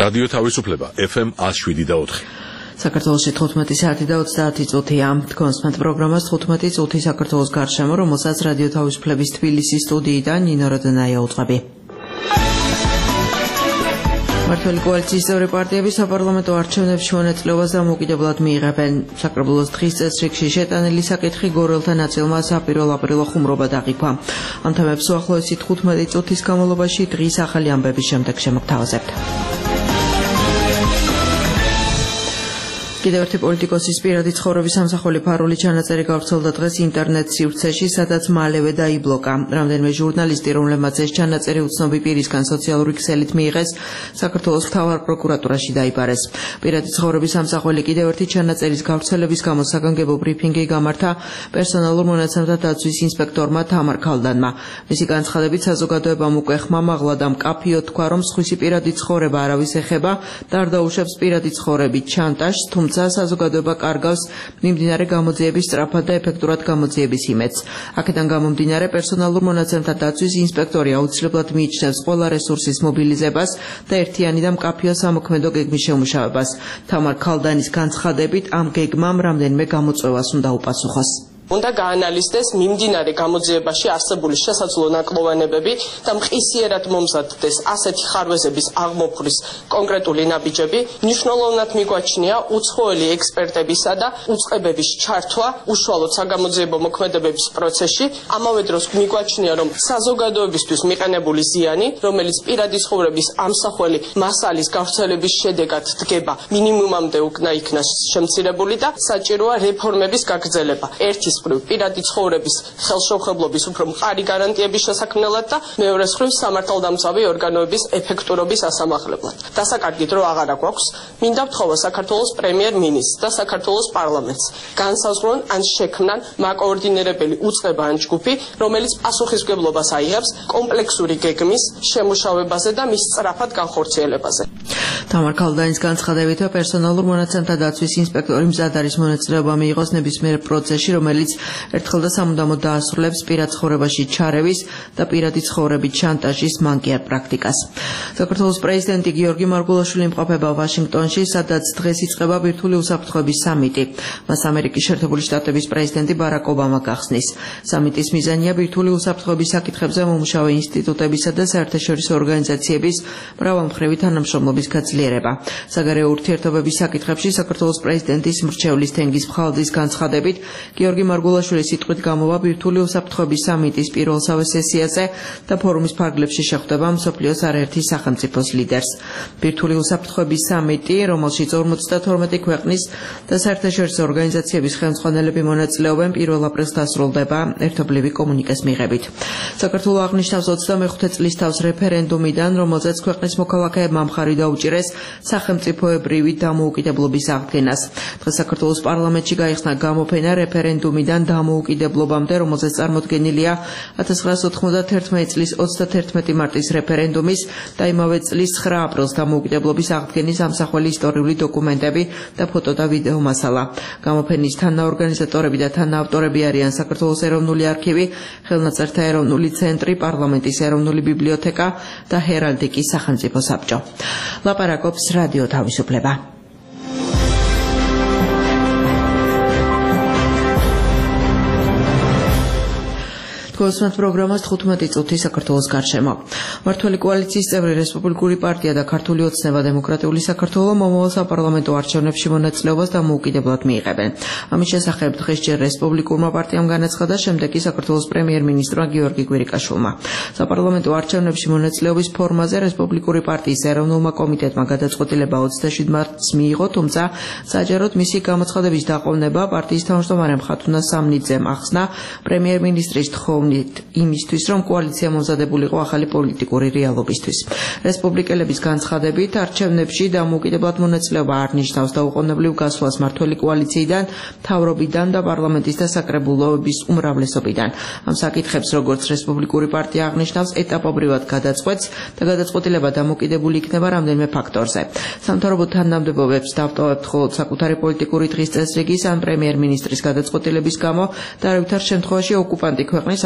რადიო თავისუფლება FM 107.4. საქართველოში 15 საათი და 30 წუთია. თქვენს პროგრამას 15 წუთი საქართველოს გარშემო, რომელსაც რადიო თავისუფლების თბილისის სტუდიიდან ნინო როდენაია უწყები. მართლი კოალიციის წევრი პარტიები საპარლამენტო არჩევნებში მონაწილეობას დამოუკიდებლად მიიღებენ. საკრებულოს დღის წესრიგში შეტანილი საკითხი გორელთა ნაწილმა საპირველ აპრილო ხუმრობა დაყიფა. ამ თემებს უახლოესი 15 წუთის განმავლობაში დღის ახალი ამბების შემდეგ შემოგთავაზებთ. კიდევ ერთი პოლიტიკოსის პირადი ცხოვრების სამსახური ფარული ჩანაწერი გავრცელდა დღეს ინტერნეტ სივრცეში, სადაც მალევე დაიბლოკა. რამდენიმე ჟურნალისტი, რომლებმაც ეს ჩანაწერი უცნობი პირისგან სოციალური ქსელით მიიღეს, საქართველოს მთავარ პროკურატურაში დაიბარეს. პირადი ცხოვრების სამსახური კიდევ ერთი ჩანაწერის გავრცელების გამო საგანგებო ბრიფინგი გამართა პერსონალურ მონაცემთა დაცვის ინსპექტორმა თამარ ქალდანმა. მისი განცხადებით, საზოგადოებამ უკვე ხმამაღლა და მკაფიოდ თქვა, რომ სხვისი პირადი ცხოვრება არავის ეხება და არ დაუშვებს პირადი ცხოვრებით ჩანტაჟს, საზოგადოება კარგავს მიმდინარე გამოძიების სწრაფად და ეფექტურად გამოძიების იმედს. აქედან გამომდინარე პერსონალურ მონაცემთა დაცვის ინსპექტორი აუცილებლად მიიჩნევს ყველა რესურსის მობილიზებას და ერთიანი და მკაფიო სამოქმედო გეგმის შემუშავებას. თამარ ქალდანის განცხადებით, ამ გეგმამ რამდენიმე გამოწვევას უნდა უპასუხოს. უნდა გაანალიზდეს მიმდინარე გამოძიებაში არსებული შესაძლო ნაკლოვანებები და მყისიერად მომზადდეს ასეთი ხარვეზების აღმოფხვის კონკრეტული ნაბიჯები. მნიშვნელოვნად მიგვაჩნია უცხოელი ექსპერტებისა და უწყებების ჩართვა უშუალოდ საგამოძიებო მოქმედებების პროცესში. ამავე დროს მიგვაჩნია, რომ საზოგადოებისთვის მიყენებული ზიანი, რომელიც პირადი ცხოვრების ამსახველი მასალის გავრცელების შედეგად დგება, მინიმუმამდე უკნა იქნა შემცირებული და საჭიროა რეფორმების გაგრძელება. ერთის პირადი ცხოვრების ხელშეუხებლობის უფრო მყარი გარანტიების შესაქმნელად და მეორეს მხრივ სამართალდამცავი ორგანოების ეფექტურობის ასამახლებლად. დასაკარგი დრო აღარ აქვს. მინდა ვთხოვა საქართველოს პრემიერ-მინისტრს და საქართველოს პარლამენტს განსაზღვრონ ან შექმნან მაკოორდინირებელი უწყება ან ჯგუფი, რომელიც პასუხისმგებლობას აიღებს კომპლექსური გეგმის შემუშავებაზე და მის სწრაფად განხორციელებაზე. თამარ ქალდანის განცხადებითო პერსონალურ მონაცემთა დაცვის ინსპექტორი მზად არის მონაწილეობა მიიღოს ნებისმიერ პროცესში, რომელიც ერთხელ და სამუდამოდ დაასრულებს პირად ცხოვრებაში ჩარევის და პირადი ცხოვრებით ჩანტაჟის მანკიარ პრაქტიკას. საქართველოს პრეზიდენტი გიორგი მარგულაშვილი იმყოფება ვაშინგტონში, სადაც დღეს იწყება ბირთვული უსაფრთხოების სამიტი. მას ამერიკის შეერთებული შტატების პრეზიდენტი ბარაკ ობამა გახსნის. სამიტის მიზანია ბირთვული უსაფრთხოების საკითხებზე მომუშავე ინსტიტუტებისა და საერთაშორისო ორგანიზაციების მრავალმხრივი თანამშრომლობის გაძლიერება. საგარეო ურთიერთობების საკითხებში საქართველოს პრეზიდენტის მრჩევლის თენგიზ მხალდის განცხადებით, გიორგი მარგულაშვილის სიტყვით გამოვა ბირთვული უსაფრთხოების სამიტის პირველსავე სესიაზე და ფორუმის ფარგლებში შეხვდება მსოფლიოს არაერთი სახელმწიფოს ლიდერს. ბირთვული უსაფრთხოების სამიტი, რომელშიც 52 ქვეყნის და საერთაშორისო ორგანიზაციების ხელმძღვანელები მონაწილეობენ, 1 აპრილს დასრულდება ერთობლივი კომუნიკეს მიღებით. საქართველო აღნიშნავს 25 წლის თავს რეფერენდუმიდან, რომელზეც ქვეყნის მოქალაქეებმა მხარი დაუჭირეს სახელმწიფოებრივი დამოუკიდებლობის აღდგენას. დღეს საქართველოს პარლამენტში გაიხსნა გამოფენა რეფერენდუმიდან დამოუკიდებლობამდე, რომელზეც წარმოდგენილია 1991 წლის 31 მარტის რეფერენდუმის და იმავე წლის 9 აპრილს დამოუკიდებლობის აღდგენის ამსახველი ისტორიული დოკუმენტები და ფოტო და ვიდეო მასალა. გამოფენის თანაორგანიზატორები და თანაავტორები არიან საქართველოს ეროვნული არქივი, ხელნაწერთა ეროვნული ცენტრი, პარლამენტის ეროვნული ბიბლიოთეკა და ჰერალდიკის სახელმწიფო საბჭო. ლაპარაკობს რადიო თავისუფლება. თქვენს პროგრამას 15 წუთი საქართველოს გარშემო. მართლი კოალიციის წევრი რესპუბლიკური პარტია და ქართული ოცნება დემოკრატიული საქართველო მომავალ საპარლამენტო არჩევნებში მონაწილეობას დამოუკიდებლად მიიღებენ. ამის შესახებ დღეს ჯერ რესპუბლიკურმა პარტიამ განაცხადა, შემდეგ კი საქართველოს პრემიერ-მინისტრმა გიორგი კვირიკაშვილმა. საპარლამენტო არჩევნებში მონაწილეობის ფორმაზე რესპუბლიკური პარტიის ეროვნულმა კომიტეტმა გადაწყვეტილება 27 მარტს მიიღო, თუმცა საჯაროდ მისი გამოცხადების დაყოვნება პარტიის თავმჯდომარემ ხათუნა სამნიძემ ახსნა პრემიერ-მინისტრის თხოვნით იმისთვის, რომ კოალიცია მომზადებულიყო ახალი პოლიტიკური რეალობისთვის. რესპუბლიკელების განცხადებით, არჩევნებში დამოუკიდებლად მონაწილეობა არ ნიშნავს დაუყოვნებლივ გასვლას მართველი კოალიციიდან, მთავრობიდან და პარლამენტის და საკრებულოების უმრავლესობიდან. ამ საკითხებს, როგორც რესპუბლიკური პარტია აღნიშნავს, ეტაპობრივად გადაწყვეტს და გადაწყვეტილება დამოკიდებული იქნება რამდენიმე ფაქტორზე. სამთავრობო თანამდებობებს დავტოვებთ მხოლოდ საკუთარი პოლიტიკური დღის წესრიგის ან პრემიერ-მინისტრის გადაწყვეტილების გამო და არავითარ შემთხვევაში ოკუპანტი ქვეყნის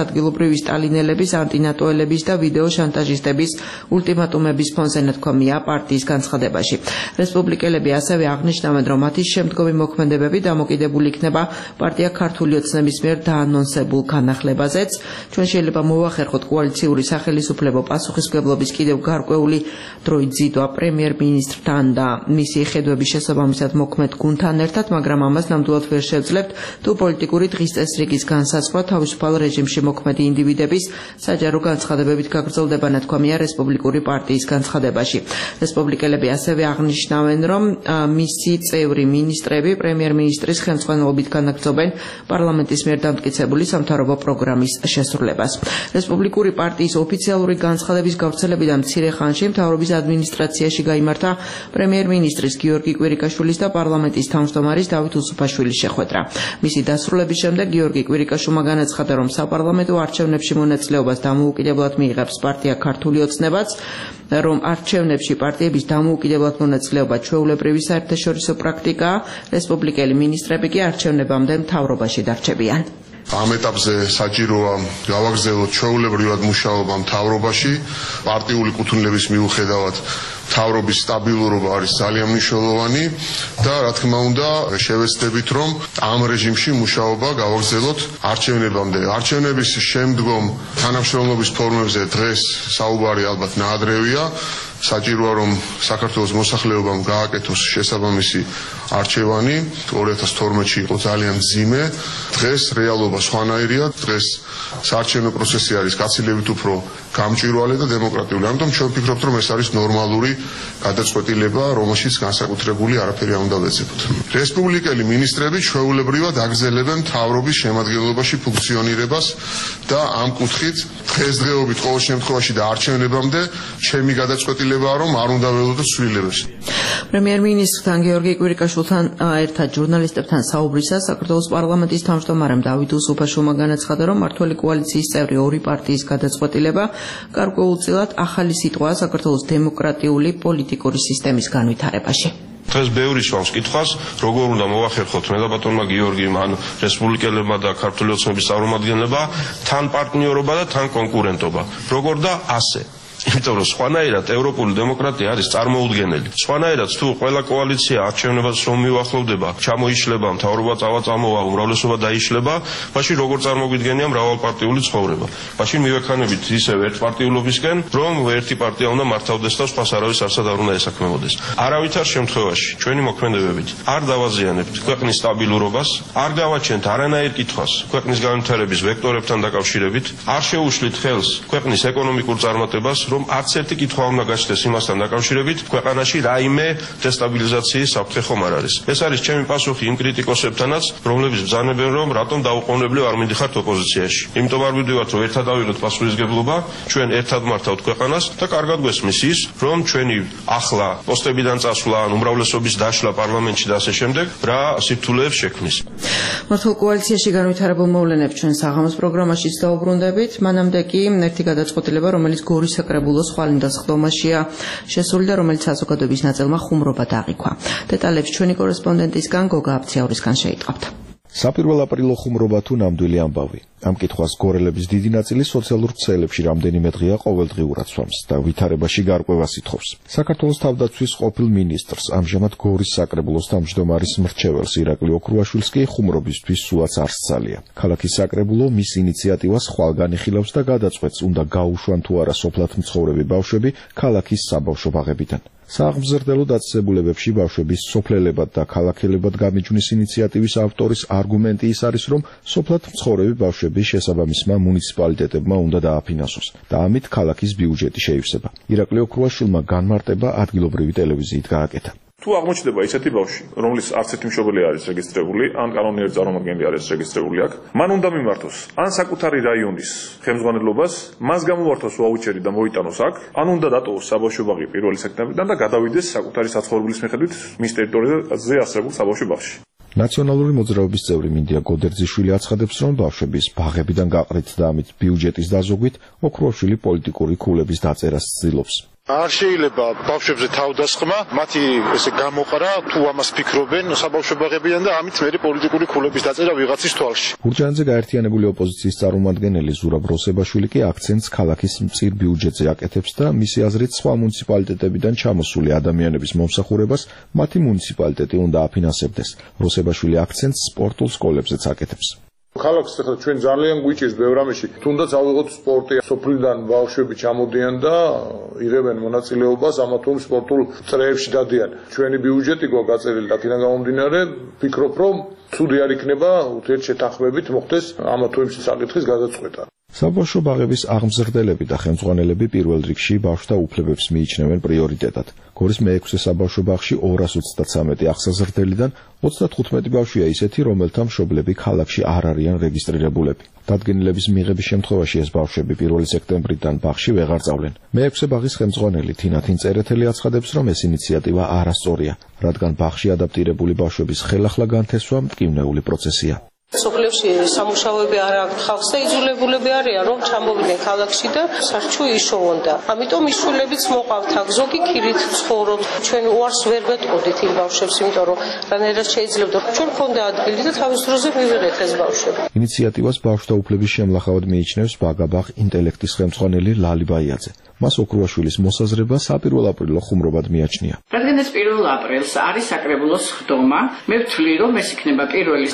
ადგილობრივი სტალინელების, ანტინატოელების და ვიდეო შანტაჟისტების ულტიმატუმების ფონზე ნათქვამია პარტიის განცხადებაში. რესპუბლიკელები ასევე აღნიშნავენ, რომ მათი შემდგომი მოქმედებები დამოკიდებული იქნება პარტია ქართული ოცნების მიერ დაანონსებულ განახლებაზეც. ჩვენ შეიძლება მოვახერხოთ კოალიციური სახელისუფლებო პასუხისმგებლობის კიდევ გარკვეული დროით ზიდვა პრემიერ-მინისტრთან და მისი ხედვების შესაბამისად მოქმედ გუნდთან ერთად, მაგრამ ამას ნამდვილად ვერ შევძლებთ, თუ პოლიტიკური დღის წესრიგის განსაზღვრა თავისუფალ რეჟიმში მოქმედი ინდივიდების საჯარო განცხადებებით გაგრძელდება, ნათქვამია რესპუბლიკური პარტიის განცხადებაში. რესპუბლიკელები ასევე აღნიშნავენ, რომ მისი წევრი მინისტრები პრემიერ-მინისტრის ხელმძღვანელობით განაგრძობენ პარლამენტის მიერ დამტკიცებული სამთავრობო პროგრამის შესრულებას. რესპუბლიკური პარტიის ოფიციალური განცხადების გავრცელებიდან მცირე ხანში მთავრობის ადმინისტრაციაში გაიმართა პრემიერ-მინისტრის გიორგი კვირიკაშვილის და პარლამენტის თავმჯდომარის დავით უსუფაშვილის შეხვედრა. მისი დასრულების შემდეგ გიორგი კვირიკაშვილმა განაცხადა, რომ საპარლამენტო არჩევნებში მონაწილეობას დამოუკიდებლად მიიღებს პარტია ქართული ოცნებაც, რომ არჩევნებში პარტიების დამოუკიდებლად მონაწილეობა ჩვეულებრივი საერთაშორისო პრაქტიკაა, რესპუბლიკელი მინისტრები კი არჩევნებამდე მთავრობაში დარჩებიან. ამ ეტაპზე საჭიროა გავაგრძელოთ ჩვეულებრივად მუშაობა მთავრობაში, პარტიული კუთვნილების მიუხედავად მთავრობის სტაბილურობა არის ძალიან მნიშვნელოვანი და რა თქმა უნდა შევეცდებით, რომ ამ რეჟიმში მუშაობა გავაგრძელოთ არჩევნებამდე. არჩევნების შემდგომ თანამშრომლობის ფორმებზე დღეს საუბარი ალბათ ნაადრევია. საჭიროა, რომ საქართველოს მოსახლეობამ გააკეთოს შესაბამისი არჩევანი. 2012-ში იყო ძალიან მძიმე. დღეს რეალობა სხვანაირია. დღეს საარჩევნო პროცესი არის გაცილებით უფრო გამჭვირვალე და დემოკრატიული. ამიტომ ჩვენ ვფიქრობთ, რომ ეს არის ნორმალური გადაწყვეტილება, რომელშიც განსაკუთრებული არაფერი არ უნდა ვეძებოთ. რესპუბლიკელი მინისტრები ჩვეულებრივად აგრძელებენ მთავრობის შემადგენლობაში ფუნქციონირებას და ამ კუთხით დღესდღეობით ყოველ შემთხვევაში და არჩევნებამდე ჩემი გადაწყვეტილებაა, რომ არ უნდა ველოდოთ ცვლილებებს. პრემიერ-მინისტრთან გიორგი კვირიკაშვილთან ერთად ჟურნალისტებთან საუბრისას საქართველოს პარლამენტის თავმჯდომარემ დავით უსუფაშვილმა განაცხადა, რომ მმართველი კოალიციის წევრი ორი პარტიის გადაწყვეტილება გარკვეულწილად ახალი სიტყვაა საქართველოს დემოკრატიული პოლიტიკური სისტემის განვითარებაში. დღეს ბევრი სვამს კითხვას, როგორ უნდა მოვახერხოთ მე და ბატონმა გიორგიმ, ან რესპუბლიკელებმა და ქართული ოცნების წარმომადგენლებმა თან პარტნიორობა და თან კონკურენტობა. როგორ და ასე. იმიტომ რომ სხვანაირად ევროპული დემოკრატია არის წარმოუდგენელი. სხვანაირად თუ ყველა კოალიცია არჩევნებას რომ მიუახლოვდება, ჩამოიშლება, მთავრობა წამოვა, უმრავლესობა დაიშლება, მაშინ როგორ წარმოგვიდგენია მრავალპარტიული ცხოვრება. მაშინ მივექანებით ისევ ერთპარტიულობისკენ, რომ ერთი პარტია უნდა მართავდეს და სხვას არავის არსად არ უნდა ესაქმებოდეს. არავითარ შემთხვევაში ჩვენი მოქმედებებით არ დავაზიანებთ ქვეყნის სტაბილურობას, არ გავაჩენთ არანაირ კითხვას ქვეყნის განვითარების ვექტორებთან დაკავშირებით, არ შეუშლით ხელს ქვეყნის ეკონომიკურ წარმატებას, რომ არც ერთი კითხვა უნდა გაჩნდეს იმასთან დაკავშირებით, ქვეყანაში რაიმე დესტაბილიზაციის საფრთხე ხომ არ არის. ეს არის ჩემი პასუხი იმ კრიტიკოსებთანაც, რომლებიც ბრძანებენ, რომ რატომ დაუყოვნებლივ არ მიდიხართ ოპოზიციაში. იმიტომ არ ვიდივართ, რომ ერთად ავიღოთ პასუხისმგებლობა, ჩვენ ერთად მართავთ ქვეყანას და კარგად გვესმის ის, რომ ჩვენი ახლა პოსტებიდან წასვლა, უმრავლესობის დაშლა პარლამენტში და ასე შემდეგ, რა სირთულეებს შექმნის. მართულ კოალიციაში განვითარებულ მოვლენებს ჩვენ საღამოს პროგრამაშიც დაუბრუნდებით. მანამდე კი ერთი გადაწყვეტილება, რომელიც გორის საკრებულოს ხვალინდელ სხდომაშია შესული და რომელიც საზოგადოების ნაწილმა ხუმრობა დააღიქვა. დეტალებს ჩვენი კორესპონდენტისგან გოგა აფციაურისგან შეიტყავთ. Sapirwal aprilo ხუმრობა თუ ნამდვილი ამბავი. Ამ კითხვას გორელების დიდი ნაწილი სოციალურ ქსელებში რამდენიმე დღეა ყოველდღიურად სვამს და ვითარებაში გარკვევას ითხოვს. საქართველოს თავდაცვის ყოფილ მინისტრს ამჟამად გორის საკრებულოს თავმჯდომარის მრჩეველს ირაკლი ოქრუაშვილს კი ხუმრობისთვის სულაც არ სცალია. ქალაქის საკრებულო მის ინიციატივას ხვალგან იხილავს და გადაწყვეტს, უნდა გაუშვან თუ არა სოფლად მცხოვრები ბავშვები ქალაქის საბავშვო ბაღებიდან. სააღმზრდელო დაწესებულებებში ბავშვების სოფლელებად და ქალაქელებად გამიჯვნის ინიციატივის ავტორის არგუმენტი ის არის, რომ სოფლად მცხოვრები ბავშვების შესაბამისმა მუნიციპალიტეტებმა უნდა დააფინანსოს და ამით ქალაქის ბიუჯეტი შეივსება. ირაკლი ოქრუაშვილმა განმარტება ადგილობრივი ტელევიზიით გააკეთა. თუ აღმოჩნდება ისეთი ბავშვი, რომლის არც ერთი მშობელი არის რეგისტრირებული, ან კანონიერი წარმომადგენელი არის რეგისტრირებული აქ, მან უნდა მიმართოს ან საკუთარი რაიონის ხელმძღვანელობას, მას გამოვართოს ვაუჩერი და მოიტანოს აქ, ან უნდა დატოვოს საბავშვო ბაღი 1 სექტემბრიდან და გადავიდეს საკუთარი საცხოვრებელის მიხედვით მის ტერიტორიაზე ასრებულ საბავშვო ბაღში. ნაციონალური მოძრაობის წევრი მინდია გოდერძიშვილი აცხადებს, რომ ბავშვების ბაღებიდან გაყრით და ამით ბიუჯეტის დაზოგვით ოქრუაშვილი პოლიტიკური ქულების დაწერას ცდილობს. არ შეიძლება ბავშვებზე თავდასხმა, მათი ესე გამოყარა, თუ ამას ფიქრობენ, საბავშვო ბაღებიდან და ამით მე პოლიტიკური ქულების დაწერა ვიღაცის თვალში. გურჯაანზე გაერთიანებული ოპოზიციის წარმომადგენელი ზურაბ როსებაშვილი კი აქცენტს ქალაქის მწիր ბიუჯეტზე აკეთებს და მისი აზრით სხვა მუნიციპალიტეტებიდან ჩამოსული ადამიანების მომსახურებას მათი მუნიციპალიტეტი უნდა აფინანსებდეს. როსებაშვილი აქცენტს სპორტულ სკოლებზეც აკეთებს. ქალაქს ახლა ჩვენ ძალიან გვიჭირს ბევრ რამეში. თუნდაც ავიღოთ სპორტი. სოფლიდან ბავშვები ჩამოდიან და იღებენ მონაწილეობას ამა თუ იმ სპორტულ წრეებში დადიან. ჩვენი ბიუჯეტი გვაქვს გაწერილი და აქედან გამომდინარე ვფიქრობ, რომ ცუდი არ იქნება უთერთ შეთანხმებით მოხდეს ამა თუ იმ საკითხის გადაწყვეტა. საბავშვო ბაღების აღმზრდელები და ხელმძღვანელები პირველ რიგში ბავშვთა უფლებებს მიიჩნევენ პრიორიტეტად. გორის მე-6 საბავშვო ბაღში 233 ახსაზრდელიდან 35 ბავშვია ისეთი, რომელთა მშობლები ქალაქში არ არიან რეგისტრირებულები. დადგენილების მიღების შემთხვევაში ეს ბავშვები 1 სექტემბრიდან ბაღში ვეღარ წავლენ. მე-6 ბაღის ხელმძღვანელი თინათინ წერეთელი აცხადებს, რომ ეს ინიციატივა არასწორია, რადგან ბაღში ადაპტირებული ბავშვების ხელახლა განთესვა მტკივნეული პროცესია. სოფლებში სამუშაოები არ აქვს ხალხს და იძულებულები არიან რომ ჩამოვიდნენ ქალაქში და საერთო იშოვონ და ამიტომ ის შვილებიც მოყავთ აქ ზოგი ქირით ცხოვრობს ჩვენ უარს ვერ ვეტყოდით იმ ბავშვებს იმიტომ რომ რანაირად შეიძლებოდა ჩვენ ქონდა ადგილი და თავის დროზე მივიღეთ ეს ბავშვები. ინიციატივას ბავშვთა უფლების შემლახავად მიიჩნევს ბაგაბაღ ინტელექტის ხელმძღვანელი ლალი ბაიაძე. მას ოქრუაშვილის მოსაზრება საპირველ აპრილო ხუმრობად მიაჩნია. რადგან ეს 1 აპრილს არის საკრებულოს ხდომა, მე ვთვლი რომ ეს იქნება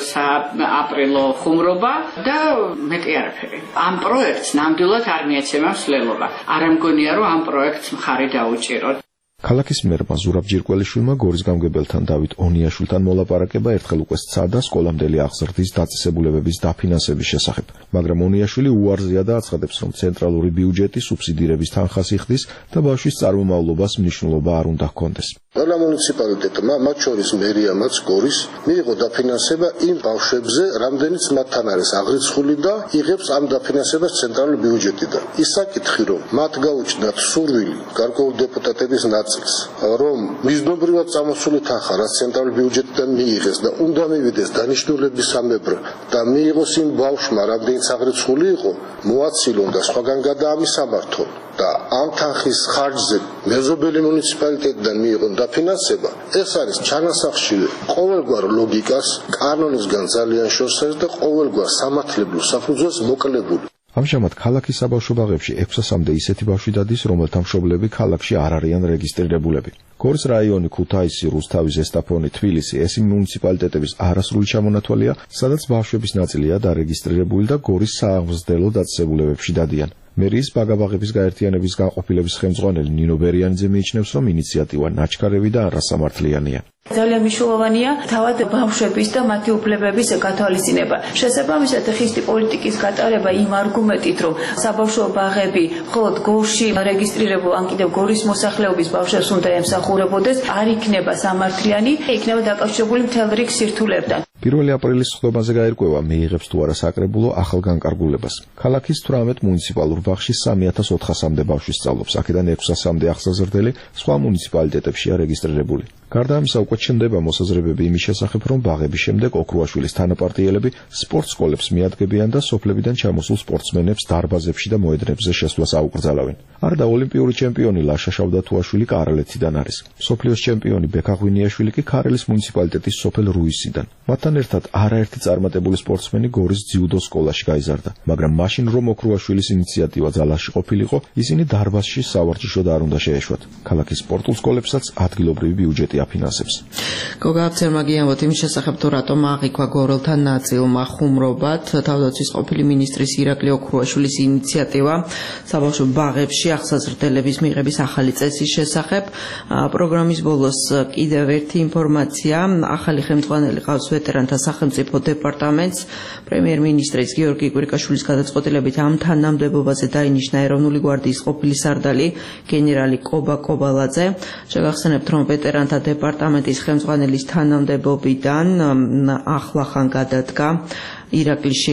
1 აპრილო ხუმრობა და მეტი არაფერი. ამ პროექტს ნამდვილად არ მიეცემა მსვლელობა. არ ამგონია რომ ამ პროექტს მხარი დაუჭიროთ. ქალაქის მერმა ზურაბ ჯირკველიშვილმა გორის გამგებელთან დავით ონიაშვილთან მოლაპარაკება ერთხელ უკვე სცადა სკოლამდელი აღზრდის დაწესებულებების დაფინანსების შესახებ, მაგრამ ონიაშვილი უარზია და აცხადებს, რომ ცენტრალური ბიუჯეტი სუბსიდირების თანხას იხდის და ბავშვის წარმომავლობას მნიშვნელობა არ უნდა ჰქონდეს. ყველა მუნიციპალიტეტმა, მათ შორის მერიამაც გორის, მიიღო დაფინანსება იმ ბავშვებზე, რამდენიც მათთან არის აღრიცხული და იღებს ამ დაფინანსებას ცენტრალური ბიუჯეტიდან. ის საკითხი, რომ მათ გაუჩნდათ სურვილი გარკვეული დეპუტატების ნაწილს, რომ მიზნობრივად წამოსული თანხა, რაც ცენტრალური ბიუჯეტიდან მიიღეს და უნდა მივიდეს დანიშნულებისამებრ და მიიღოს იმ ბავშვმა, რამდენიც აღრიცხული იყო, მოაცილონ და სხვაგან გადაამისამართონ. და ამ თანხის ხარჯზე მეზობელი მუნიციპალიტეტიდან მიიღონ დაფინანსება, ეს არის ჩანასახში ყოველგვარ ლოგიკას, კანონისგან ძალიან შორსას და ყოველგვარ სამართლებრივ საფუძველს მოკლებული. ამჟამად ქალაქის საბავშვო ბაღებში 600-მდე ისეთი ბავშვი დადის, რომელთა მშობლები ქალაქში არ არიან რეგისტრირებულები. გორის რაიონი, ქუთაისი, რუსთავი, ზესტაფონი, თბილისი ეს იმ მუნიციპალიტეტების არასრული ჩამონათვალია, სადაც ბავშვების ნაწილია დარეგისტრირებული და გორის სააღმზრდელო დაწესებულებებში დადიან. მერიის ბაგაბაღების გაერთიანების განყოფილების ხელმძღვანელი ნინო ბერიანიძე მიიჩნევს, რომ ინიციატივა ნაჩქარევი და არასამართლიანია. ძალიან მნიშვნელოვანია თავად ბავშვების და მათი უფლებების გათვალისწინება. შესაბამისად, ხისტი პოლიტიკის გატარება იმ არგუმენტით, რომ საბავშვო ბაღები მხოლოდ გორში რეგისტრირებულ ან კიდევ გორის მოსახლეობის ბავშვებს უნდა ემსახურებოდეს, არ იქნება სამართლიანი, იქნება დაკავშირებული მთელ რიგ სირთულებთან. 1 აპრილის ხდომაზე გაირკვევა მეიღებს თუ არა საკრებულო ახალ განკარგულებას. ქალაქის 18 მუნიციპალურ ბაღში 3400-მდე ბავშვი სწავლობს, აქედან 600-მდე ახსაზრდელი სხვა მუნიციპალიტეტებშია რეგისტრირებული. გარდა ამისა, უკვე ჩნდება მოსაზრებები იმის შესახებ, რომ ბაღების შემდეგ ოქრუაშვილის თანაპარტიელები სპორტ სკოლებს მიადგებიან და სოფლებიდან ჩამოსულ სპორტსმენებს დარბაზებში და მოედნებზე შესვლას აუკრძალავენ. არა და ოლიმპიური ჩემპიონი ლაშა შავდათუაშვილი კარალეთიდან არის. სოფლიოს ჩემპიონი ბექა ღვინიაშვილი კი ქარელის მუნიციპალიტეტის სოფელ რუისიდან. მათთან ერთად არაერთი წარმატებული სპორტსმენი გორის ძიუდო სკოლაში გაიზარდა, მაგრამ მაშინ რომ ოქრუაშვილის ინიციატივა ძალაში ყოფილიყო, ისინი დარბაზში სავარჯიშოდ არ უნდა შეეშვათ. ქალაქის სპორტულ სკოლებსაც ადგილობრივი ბიუჯეტი აფინანსებს. გოგა აფცერმა გიამბოთ იმის შესახებ, თუ რატომ აღიქვა გორელთა ნაწილმა ხუმრობად თავდაცვის ყოფილი მინისტრის ირაკლი ოქრუაშვილის ინიციატივა საბავშვო ბაღებში ახსაზრდელების მიღების ახალი წესის შესახებ. პროგრამის ბოლოს კიდევ ერთი ინფორმაცია, ახალი ხელმძღვანელი ყავს ვეტერანთა სახელმწიფო დეპარტამენტს. პრემიერ-მინისტრის გიორგი კვირიკაშვილის გადაწყვეტილებით ამ თანამდებობაზე დაინიშნა ეროვნული გვარდიის ყოფილი სარდალი გენერალი კობა კობალაძე. შეგახსენებთ, რომ ვეტერანთა დეპარტამენტის ხელმძღვანელის თანამდებობიდან ახლახან გადადგა ირაკლის